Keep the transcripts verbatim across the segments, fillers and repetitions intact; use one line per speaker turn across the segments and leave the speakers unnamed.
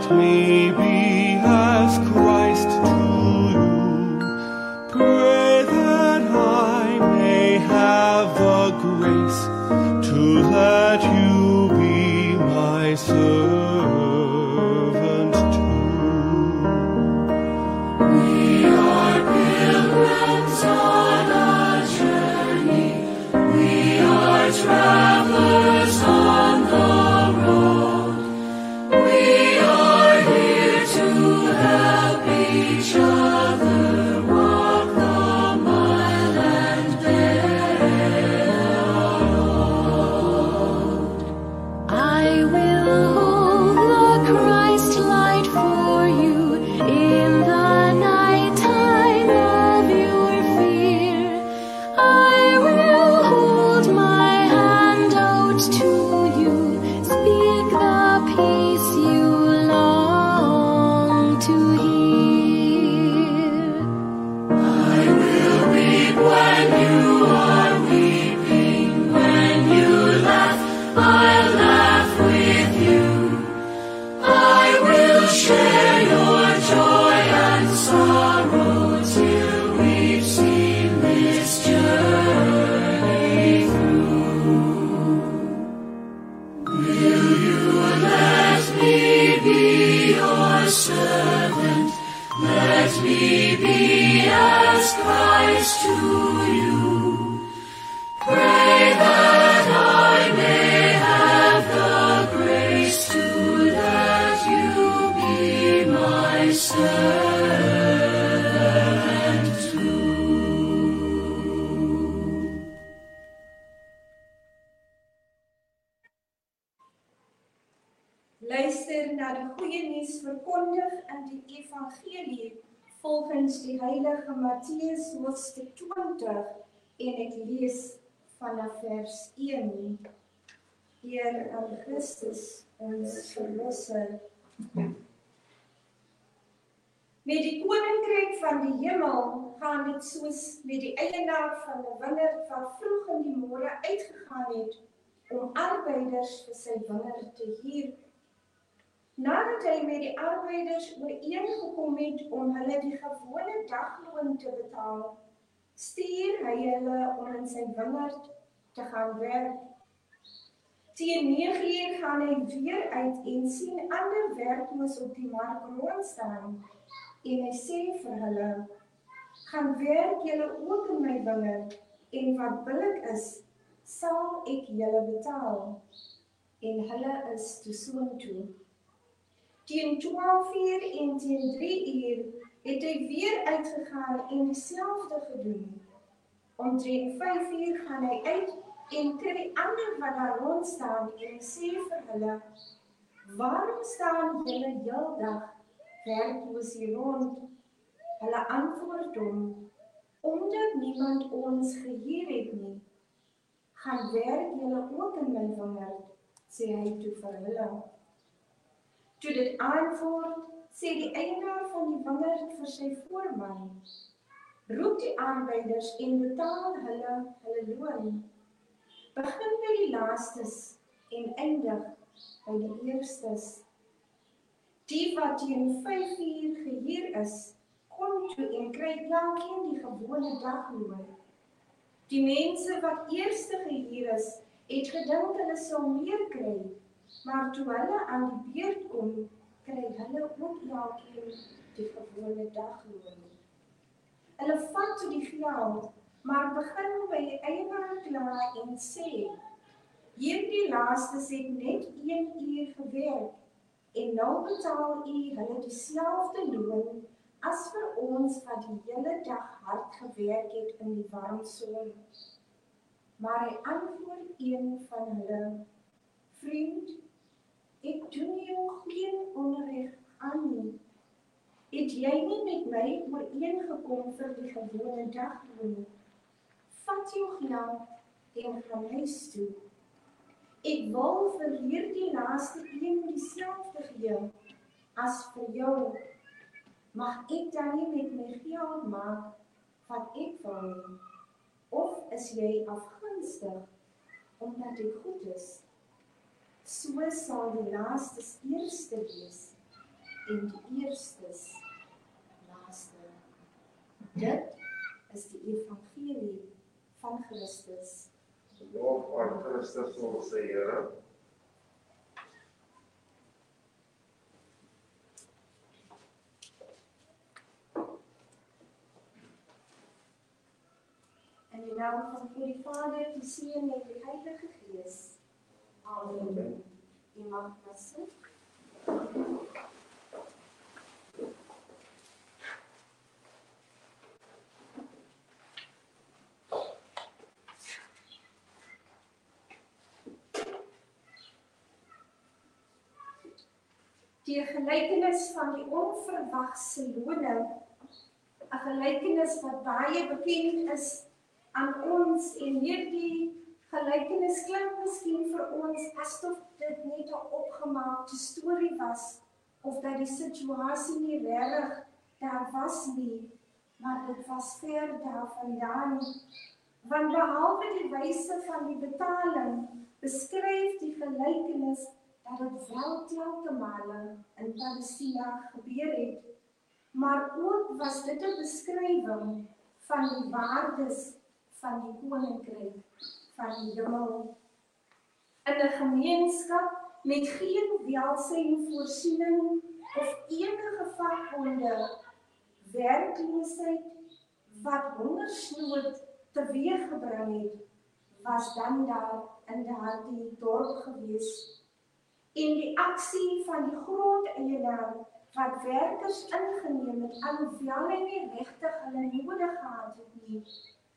Let me be as Christ to you. Pray that I may have the grace to let you be my servant too.
We are pilgrims on a journey. We are travelers on the road. We are here to help each other walk the mile and bear load. I will hold the Christ light for you in the night time of your fear. I will hold my hand out to you, speak the peace you long to hear. I will weep when you are weeping, when you laugh, I'll laugh with you. I will share your joy and sorrow till we've seen this journey through. Will you let me be your servant? Let me be as Christ to you. Pray that I may have the grace to let you be my servant too.
Luister na die goeie nuus verkondig in die evangelie volgens die heilige Matteus hoofstuk twintig en ek lees vanaf vers een. Heer aan Christus, ons verlosser. Met die koninkryk van die hemel gaan dit soos met die eienaar van 'n wingerd wat vroeg in die môre uitgegaan het om arbeiders vir sy wingerd te huur. Nadat hy met die arbeiders ooreengekom het om hulle die gewone dagloon te betaal, stuur hy hulle om in sy wingerd te gaan werk. Teen nege uur gaan hy weer uit en sien ander werkloos op die mark rondstaan. En hy sê vir hulle, gaan werk julle ook in my wingerd, en wat billik is, sal ek julle betaal. En hulle is toe soontoe. Teen twaalf uur en teen drie uur het hy weer uitgegaan en dieselfde gedoen. Omtrent vyf uur gaan hy uit en kry die ander wat daar rond staan en hy sê vir hulle, waarom staan julle heeldag werkloos hier rond? Hulle antwoord hom, omdat niemand ons gehuur het nie. Gaan werk julle ook in my wingerd, sê hy toe vir hulle. Toe dit antwoord, sê die eienaar van die wingerd vir sy voorman, roep die arbeiders en betaal hulle hulle loon. Begin by die laastes en eindig by die eerstes. Die wat teen vyf uur gehuur is, kom toe en kry elkeen die gewone dagloon. Die mense wat eerste gehuur is, het gedink hulle sal meer kry, maar toe hulle aan die beurt kom, kry hulle ook elkeen die gewone dagloon. Hulle vat toe die geld, maar begin by die eienaar kla en sê, hierdie laastes het net een uur gewerk, en nou betaal u hulle dieselfde loon as vir ons wat die hele dag hard gewerk het in die warm son. Maar hy antwoord een van hulle, vriend, ek doen jou geen onreg aan nie. Het jy nie met my ooreengekom vir die gewone dagloon? Vat jou geld en gaan huis toe. Ek wil vir hierdie laaste een dieselfde gee as vir jou. Mag ek dan nie met my geld maak wat ek wil? Of is jy afgunstig omdat ek goed is? So sal die laastes eerste wees en die eerstes laaste. Dit is die evangelie van Christus.
Loof aan Christus ons Here.
In die naam van God die Vader, die Seun en die Heilige Gees. Amen. U mag plassen. Die gelykenis van die onverwagse loning, 'n gelykenis wat baie bekend is aan ons, en hierdie gelykenis klink miskien vir ons asof dit net 'n opgemaakte storie was, of dat die situasie nie regtig daar was nie, maar dit was ver daarvandaan. Want behalwe die wyse van die betaling, beskryf die gelykenis dat dit wel telke male in Palestina gebeur het, maar ook was dit 'n beskrywing van die waardes van die koninkryk van die hemel. In 'n gemeenskap met geen welsyn voorsiening of enige vakbonde, werkloosheid wat hongersnood teweeggebring het, was dan daar in daardie dorp gewees. En die aksie van die grondeienaar wat werkers ingeneem het, alhoewel hy nie regtig hulle nodig gehad het nie.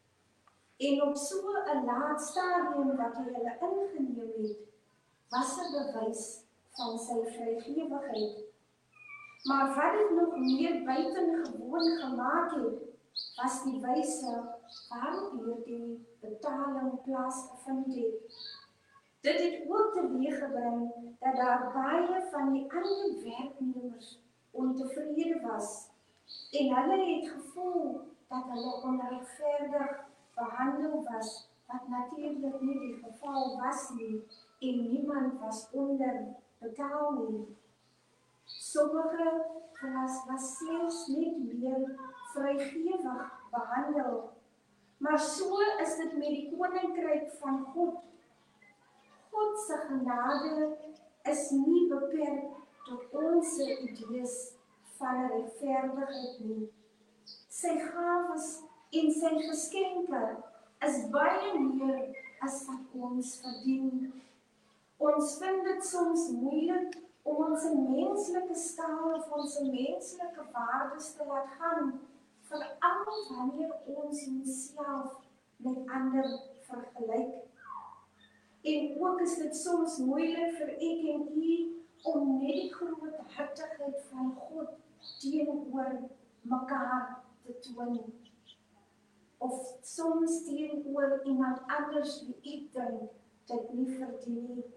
En op so 'n laat stadium wat hy hulle ingeneem het, was 'n bewys van sy vrygewigheid. Maar wat dit nog meer buitengewoon gemaak het, was die wyse waarop hierdie betaling plaasgevind het. Dit het ook teweeggebring dat daar baie van die ander werknemers ontevrede was, en hulle het gevoel dat hulle onregverdig behandel was, wat natuurlik nie die geval was nie, en niemand was onderbetaal nie. Sommige was, was selfs net meer vrygewig behandel, maar so is dit met die koninkryk van God. God se genade is nie beperk tot ons idees van regverdigheid nie. Sy gawes en sy geskenke is baie meer as wat ons verdien. Ons vind dit soms moeilik om ons menslike skaal of ons menslike waardes te laat gaan, veral wanneer ons onsself met ander vergelyk. En ook is dit soms moeilik vir ek en u om net die groot hartigheid van God teenoor mekaar te toon. Of soms teenoor iemand anders wie ek dink dit nie verdien nie.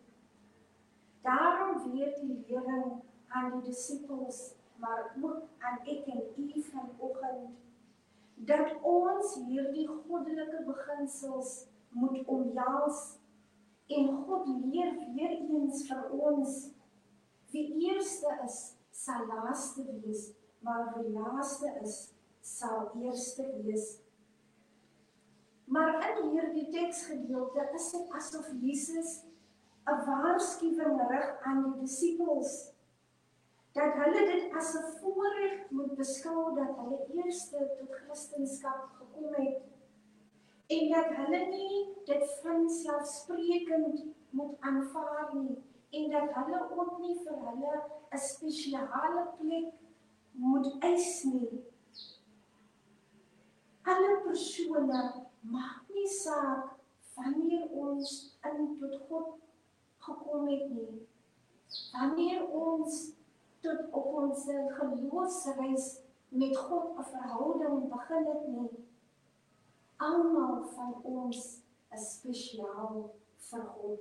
Daarom weer die lering aan die disippels, maar ook aan ek en u vanoggend, dat ons hierdie goddelike beginsels moet omhels. En God leer weer eens vir ons, wie eerste is, sal laaste wees, maar wie laaste is, sal eerste wees. Maar in hierdie teksgedeelte is dit asof Jesus 'n waarskuwing rig aan die disippels, dat hulle dit as 'n voorreg moet beskou dat hulle eerste tot Christendom gekom het, en dat hulle nie dit vanselfsprekend moet aanvaar nie, en dat hulle ook nie vir hulle 'n spesiale plek moet eis nie. Alle persone maak nie saak wanneer ons in tot God gekom het nie, wanneer ons tot op ons geloofsreis met God 'n verhouding begin het nie. Almal van ons is spesiaal vir God.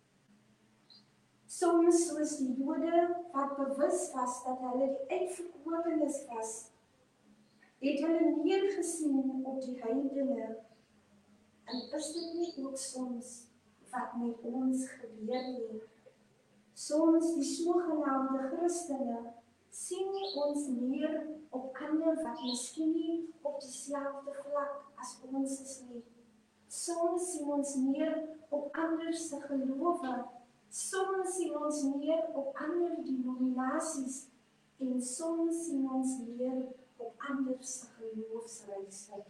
Soms soos die Jode wat bewus was dat hulle die uitverkorenes was, het hulle neergesien op die heidene. En is dit nie ook soms wat met ons gebeur nie? Soms die sogenaamde Christene sien ons neer op ander wat miskien nie op dieselfde vlak as ons is nie. Soms sien ons neer op ander se gelowe, soms sien ons neer op ander denominasies, en soms sien ons neer op ander se geloofsreise.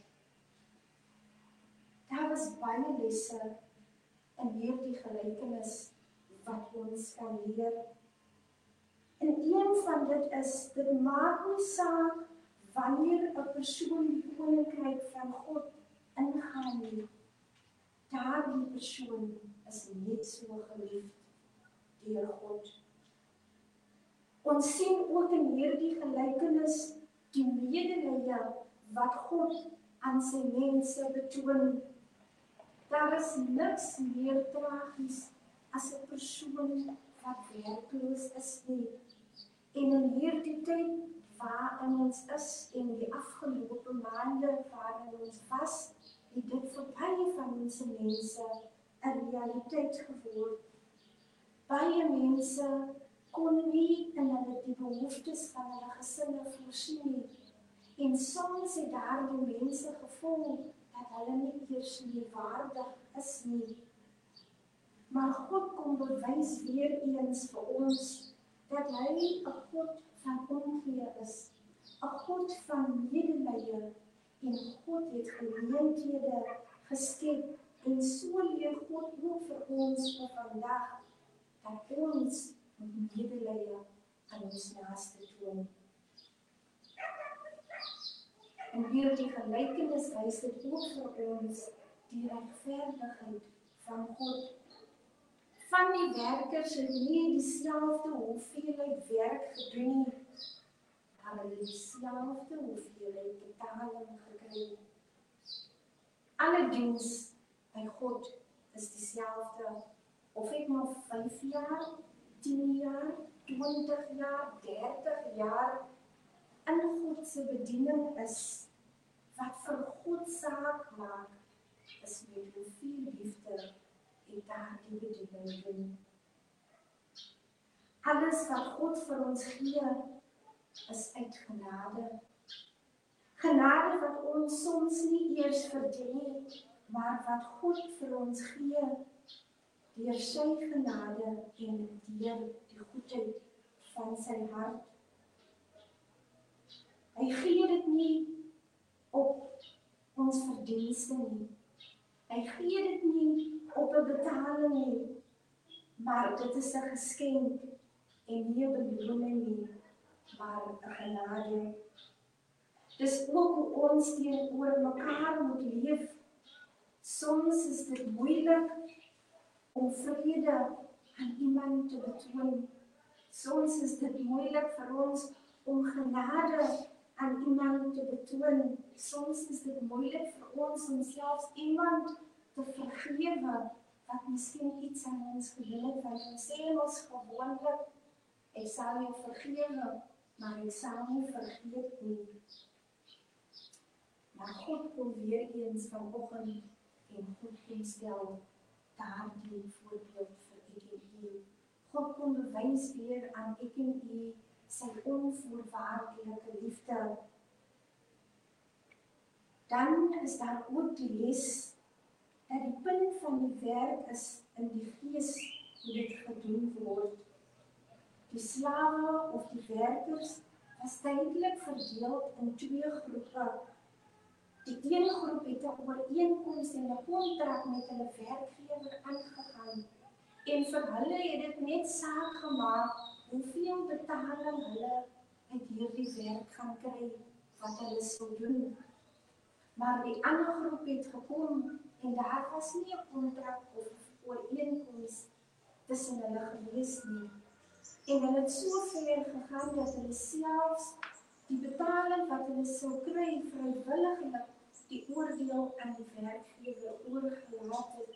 Daar was baie lesse in hierdie gelykenis wat ons kan leer. En een van dit is, dit maak nie saak wanneer 'n persoon die koninkryk van God ingaan nie. Daardie persoon is net so geliefd deur God. Ons sien ook in hierdie gelykenis die medelee wat God aan sy mense betoon. Daar is niks meer tragies as 'n persoon wat werkloos is nie. En in hierdie tyd waarin ons is en die afgelope maande waarin ons was, het dit vir baie van ons mense 'n realiteit geword. Baie mense kon nie in hulle die behoeftes van hulle gesinne voorsien nie. En soms het daardie mense gevoel dat hulle nie eers meer waardig is nie. Maar God kom bewys weer eens vir ons dat hy 'n God van omgee is, 'n God van medelee, en God het geleenthede geskep, en so leer God ook vir ons vir vandag, dat ons medelee aan ons naaste toon. En hierdie gelykenis wys dit ook vir ons die regverdigheid van God. Van die werkers het nie dieselfde hoeveelheid werk gedoen nie, maar hulle dieselfde hoeveelheid betaling gekry. Alle diens by God is dieselfde, of ek nou vyf jaar, tien jaar, twintig jaar, dertig jaar in God se bediening is, wat vir God saak maak, is met hoeveel liefde en daardie bediening doen. Alles wat God vir ons gee, is uit genade. Genade wat ons soms nie eers verdien, maar wat God vir ons gee, deur sy genade en deur die goedheid van sy hart. Hy gee dit nie op ons verdienste nie. Hy gee dit nie op 'n betaling nie, maar dit is 'n geskenk en nie 'n beloning nie, maar 'n genade. Dis ook hoe ons teenoor mekaar moet leef. Soms is dit moeilik om vrede aan iemand te betoon. Soms is dit moeilik vir ons om genade aan iemand te betoon. Soms is dit moeilik vir ons om selfs iemand te vergewe wat miskien iets aan ons gedoen het, want ons sê ons gewoonlik, ek sal jou vergewe, maar ek sal nie vergeet nie. Maar God kom weer eens vanoggend en God kom stel daardie voorbeeld vir ek en u. God kom bewys weer aan ek en u sy onvoorwaardelike liefde. Dan is daar ook die les dat die punt van die werk is in die gees hoe dit gedoen word. Die slawe of die werkers was tydelik verdeel in twee groepe. Die een groep het 'n ooreenkoms en 'n kontrak met hulle werkgewer aangegaan. En vir hulle het dit net saak gemaak hoeveel betaling hulle uit hierdie werk gaan kry wat hulle sou doen. Maar die ander groep het gekom en daar was nie 'n kontrak of ooreenkoms tussen hulle gewees nie. En hulle het so ver gegaan dat hulle selfs die betaling wat hulle sou kry vrywilliglik die oordeel aan die werkgewer oorgelaat het.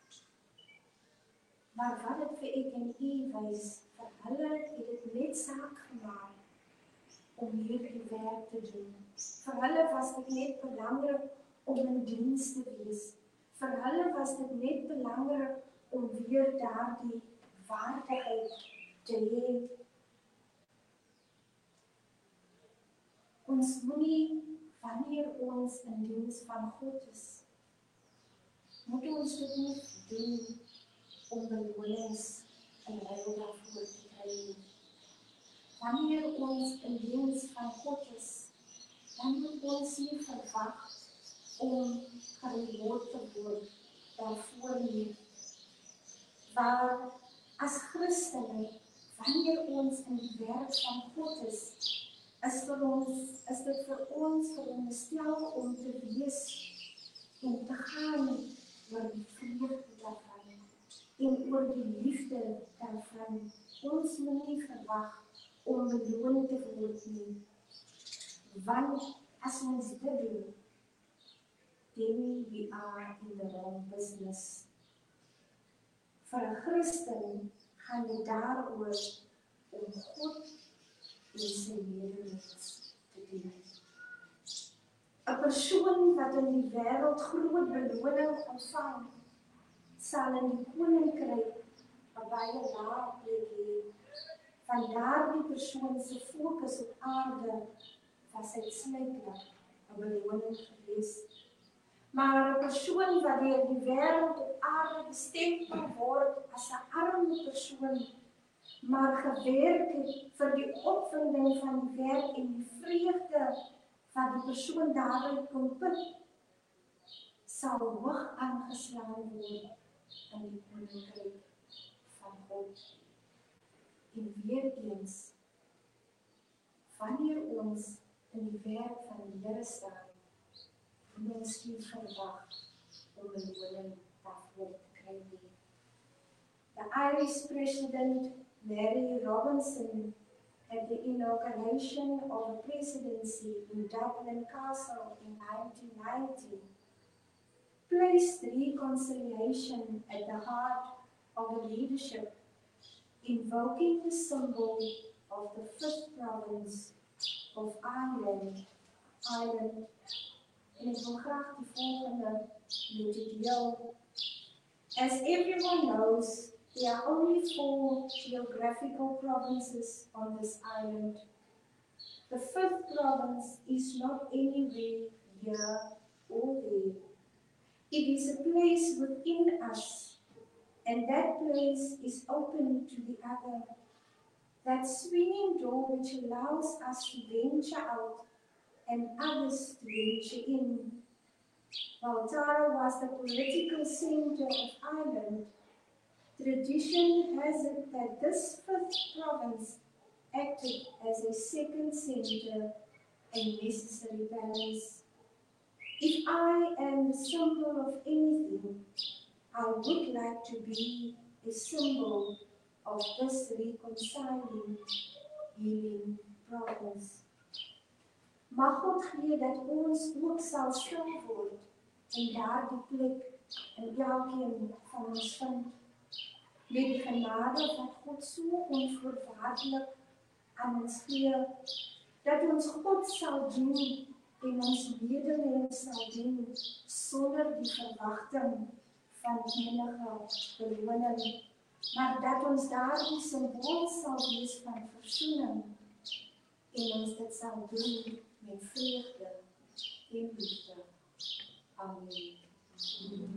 Maar wat dit vir ek en u wys, vir hulle het dit net saak gemaak om hierdie werk te doen. Vir hulle was dit net belangrik om in diens te wees. Vir hulle was dit net belangrik om weer daardie waardigheid te hê. Ons moenie, wanneer ons in diens van God is, moet ons dit nie doen om belonings in ruil daarvoor te kry nie. Wanneer ons in diens van God is, dan moet ons nie verwag om gereward te word daarvoor nie. Waar as Christene, wanneer ons in die werk van God is, is, vir ons, is dit vir ons veronderstel om te wees en te gaan oor die vreugde daarvan en oor die liefde daarvan. Ons moet nie verwag om beloon te word nie. Want as ons dit doen, then we are in the wrong business. Vir 'n Christen gaan dit daaroor om God en sy medemens te dien. 'n Persoon wat in die wêreld groot beloning ontvang, sal in die koninkryk 'n baie lae plek hê. Van daardie persoon se fokus op aarde was uitsluitlik 'n beloning gewees. Maar 'n persoon wat deur die wêreld op aarde bestempel word as 'n arme persoon, maar gewerk het vir die opwinding van die werk en die vreugde wat die persoon daaruit kon put, sal hoog aangeslaan word in die koninkryk van God. En weer eens, wanneer ons in die werk van die Here staan, moet ons nie verwag om 'n beloning daarvoor te kry nie. The Irish President Mary Robinson, at the inauguration of a presidency in Dublin Castle in nineteen ninety, placed reconciliation at the heart of the leadership, invoking the symbol of the fifth province of Ireland, Ireland. En ek wil graag die volgende met u deel. As everyone knows, there are only four geographical provinces on this island. The fifth province is not anywhere here or there. It is a place within us, and that place is open to the other. That swinging door which allows us to venture out and others to venture in. While Tara was the political center of Ireland, tradition has it that this fifth province acted as a second center and necessary balance. If I am the symbol of anything, I would like to be a symbol of this reconciling, healing province. Mag God gee dat ons ook sal stil word en daardie plek in elkeen van ons vind. Met die genade wat God so onvoorwaardelik aan ons gee, dat ons God sal dien en ons medemens sal dien sonder die verwagting van enige beloning, maar dat ons daardie symbool sal wees van versoening en ons dit sal doen met vreugde en liefde. Amen.